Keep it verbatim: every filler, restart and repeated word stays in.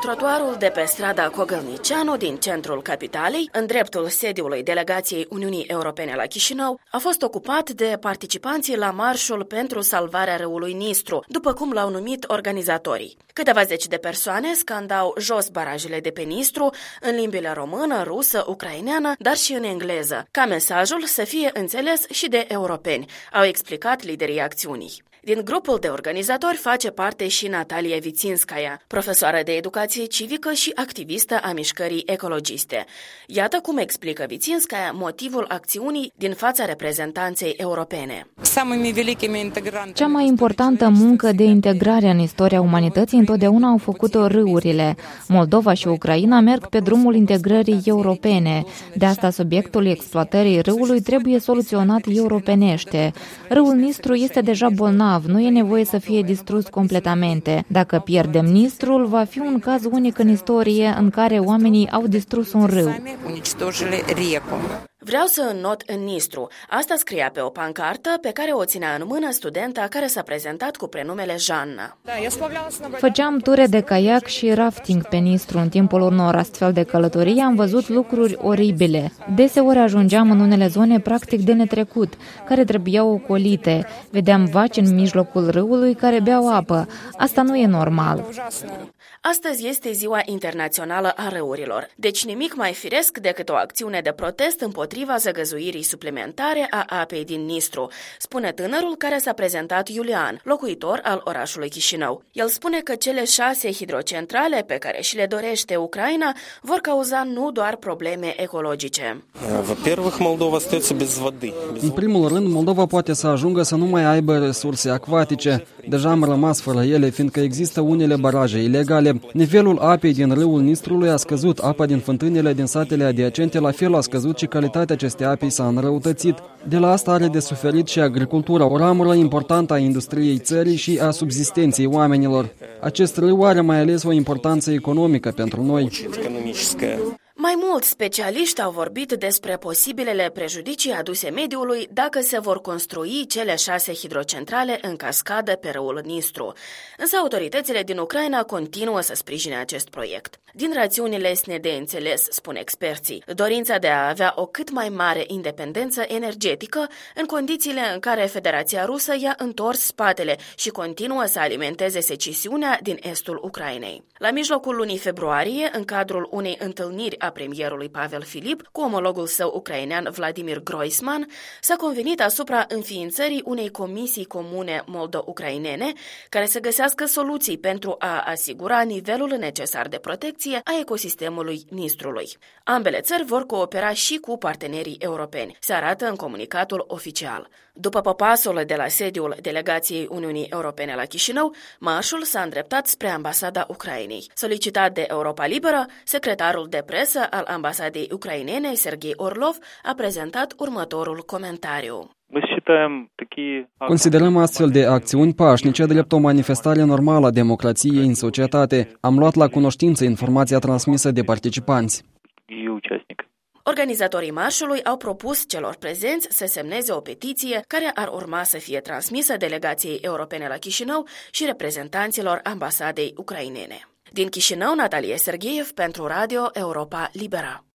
Trotuarul de pe strada Cogălnicianu din centrul capitalei, în dreptul sediului delegației Uniunii Europene la Chișinău, a fost ocupat de participanții la marșul pentru salvarea râului Nistru, după cum l-au numit organizatorii. Câteva zeci de persoane scandau jos barajele de pe Nistru în limbile română, rusă, ucraineană, dar și în engleză, ca mesajul să fie înțeles și de europeni, au explicat liderii acțiunii. Din grupul de organizatori face parte și Natalia Viținskaya, profesoară de educație civică și activistă a mișcării ecologiste. Iată cum explică Viținskaya motivul acțiunii din fața reprezentanței europene. Cea mai importantă muncă de integrare în istoria umanității întotdeauna au făcut-o râurile. Moldova și Ucraina merg pe drumul integrării europene. De asta subiectul exploatării râului trebuie soluționat europenește. Râul Nistru este deja bolnav. Nu e nevoie să fie distrus completamente. Dacă pierdem Nistrul, va fi un caz unic în istorie în care oamenii au distrus un râu. Vreau să înnot în Nistru. Asta scria pe o pancartă pe care o ținea în mână studenta care s-a prezentat cu prenumele Janna. Făceam ture de caiac și rafting pe Nistru. În timpul unor astfel de călătorii am văzut lucruri oribile. Deseori ajungeam în unele zone practic de netrecut, care trebuiau ocolite. Vedeam vaci în mijlocul râului care beau apă. Asta nu e normal. Astăzi este Ziua Internațională a Râurilor, deci nimic mai firesc decât o acțiune de protest împotriva zăgăzuirii suplimentare a apei din Nistru, spune tânărul care s-a prezentat Iulian, locuitor al orașului Chișinău. El spune că cele șase hidrocentrale pe care și le dorește Ucraina vor cauza nu doar probleme ecologice. În primul rând, Moldova poate să ajungă să nu mai aibă resurse acvatice. Deja am rămas fără ele, fiindcă există unele baraje ilegale. Nivelul apei din râul Nistrului a scăzut, apa din fântânile din satele adiacente la fel a scăzut și calitatea acestei apei s-a înrăutățit. De la asta are de suferit și agricultura, o ramură importantă a industriei țării și a subzistenței oamenilor. Acest râu are mai ales o importanță economică pentru noi. Mai mulți specialiști au vorbit despre posibilele prejudicii aduse mediului dacă se vor construi cele șase hidrocentrale în cascadă pe râul Nistru. Însă autoritățile din Ucraina continuă să sprijine acest proiect. Din rațiuni lesne de înțeles, spun experții, dorința de a avea o cât mai mare independență energetică în condițiile în care Federația Rusă i-a întors spatele și continuă să alimenteze secesiunea din estul Ucrainei. La mijlocul lunii februarie, în cadrul unei întâlniri a premierului Pavel Filip cu omologul său ucrainean Vladimir Groisman, s-a convenit asupra înființării unei comisii comune moldo-ucrainene care să găsească soluții pentru a asigura nivelul necesar de protecție a ecosistemului Nistrului. Ambele țări vor coopera și cu partenerii europeni, se arată în comunicatul oficial. După popasul de la sediul delegației Uniunii Europene la Chișinău, marșul s-a îndreptat spre ambasada Ucrainei. Solicitat de Europa Liberă, secretarul de presă al ambasadei ucrainene, Serghei Orlov, a prezentat următorul comentariu. Considerăm astfel de acțiuni pașnice drept o manifestare normală a democrației în societate. Am luat la cunoștință informația transmisă de participanți. Organizatorii marșului au propus celor prezenți să semneze o petiție care ar urma să fie transmisă delegației europene la Chișinău și reprezentanților ambasadei ucrainene. Din Chișinău, Natalia Sergheev pentru Radio Europa Liberă.